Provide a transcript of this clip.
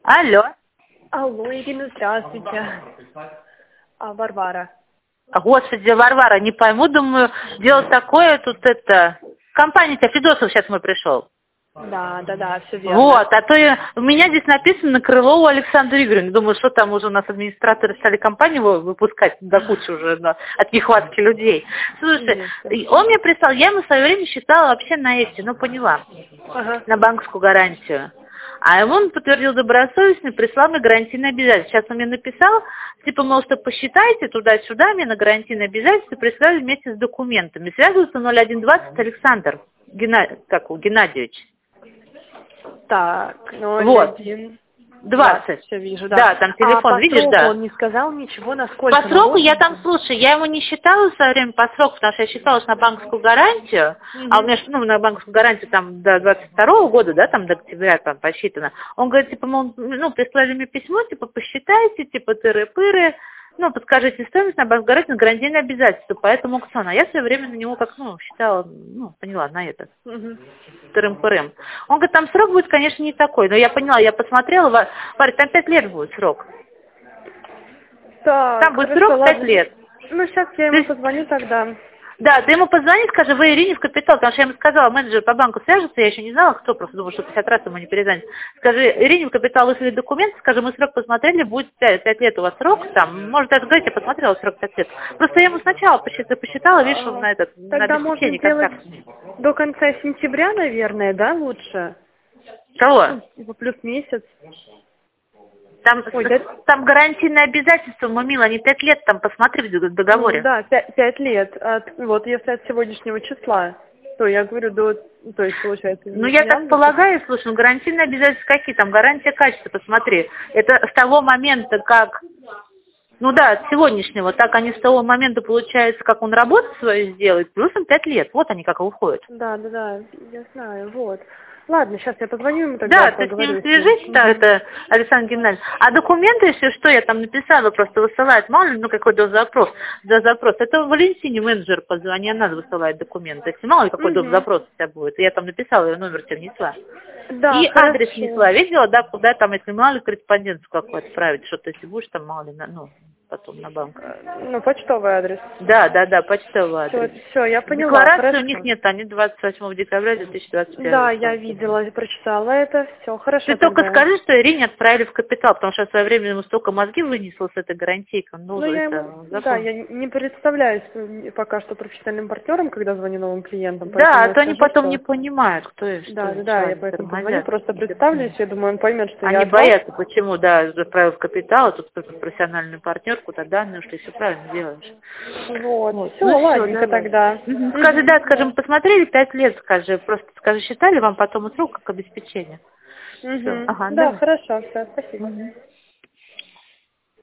Алло. Алло, Ирина, здравствуйте. Варвара. Господи, Варвара, не пойму, думаю, дело такое, тут это... Компания-то Федосов сейчас мой пришел. Да, все верно. Вот, а то у меня здесь написано крыло у Александра Игоревны. Думаю, что там уже у нас администраторы стали компанию выпускать до кучи уже от нехватки людей. Слушай, он мне прислал, я ему в свое время считала вообще на эти, ну поняла, на банковскую гарантию. А он подтвердил добросовестно, прислал мне гарантийное обязательство. Сейчас он мне написал, типа, мол, что посчитайте туда-сюда, мне на гарантийное обязательство прислали вместе с документами. Связывается 0120 Александр Геннадьевич. Так, 01. Вот. 20. Все вижу, Да, там телефон, видишь, сроку да. Он не сказал ничего, насколько. По сроку я там, слушай, я его не считала в свое время по сроку, потому что я считалась на банковскую гарантию, а у меня, на банковскую гарантию там до 22-го года, да, там до октября там посчитано. Он говорит, типа, мол, прислали мне письмо, типа, посчитайте, типа, тыры-пыры, подскажите стоимость на банковскую гарантию, на гарантийное обязательство, поэтому аукцион. А я в свое время на него как, считала, поняла, на это. Тырым-пырым. Он говорит, там срок будет, конечно, не такой. Но я поняла, я посмотрела, Варя, там 5 лет будет срок. Так, там будет срок 5 лет. Сейчас я ему позвоню тогда. Да, ты ему позвони, скажи, вы Ирине в капитал, потому что я ему сказала, менеджер по банку свяжется, я еще не знала, кто, просто думала, что 50 раз ему не перезвонит. Скажи, Ирине в капитал выслали документы, скажи, мы срок посмотрели, будет 5 лет у вас срок, там, может, это говорить, я посмотрела срок 5 лет. Просто я ему сначала посчитала, видишь, на обеспечение контракта. До конца сентября, наверное, да, лучше? Кого? Плюс месяц. Там гарантийное обязательство, мамила, они 5 лет там, посмотри в договоре. Да, 5 лет. Вот если от сегодняшнего числа, то я говорю, то есть получается... я так полагаю, слушай, гарантийные обязательства какие там? Гарантия качества, посмотри. Это с того момента, как... от сегодняшнего, так они с того момента, получается, как он работу свою сделает, плюсом 5 лет. Вот они как и уходят. Да, я знаю, вот. Ладно, сейчас я позвоню ему тогда. Да, ты с ним свяжись, это Александр Геннадьевич. А документы, если что, я там написала, просто высылает, мало ли, какой запрос. Это Валентине менеджер позвони, она высылает документы. Если мало ли какой запрос у тебя будет. Я там написала, я номер тебе внесла. Да, и адрес внесла, видела, да, куда там, если мало ли корреспонденцию какую отправить, что-то, если будешь там, мало ли, потом на банк. Почтовый адрес. Да, почтовый адрес. Все, я поняла. Декларации у них нет, они 28 декабря 2021. Да, я видела, прочитала это, все, хорошо. Ты только скажи, что Ирине отправили в капитал, потому что в свое время ему столько мозги вынесло с этой гарантийкой. Я не представляюсь пока что профессиональным партнером, когда звоню новым клиентам. Да, а то они потом не понимают, кто и что. Да, я поэтому позвоню, просто представлюсь, я думаю, он поймет, что они боятся, почему, отправил в капитал, а тут профессиональный партнер, куда данные ушли, все правильно делаешь. Вот. Все, ладненько тогда. Скажи, мы посмотрели 5 лет, просто считали вам потом срок как обеспечение. Да, хорошо, все, спасибо.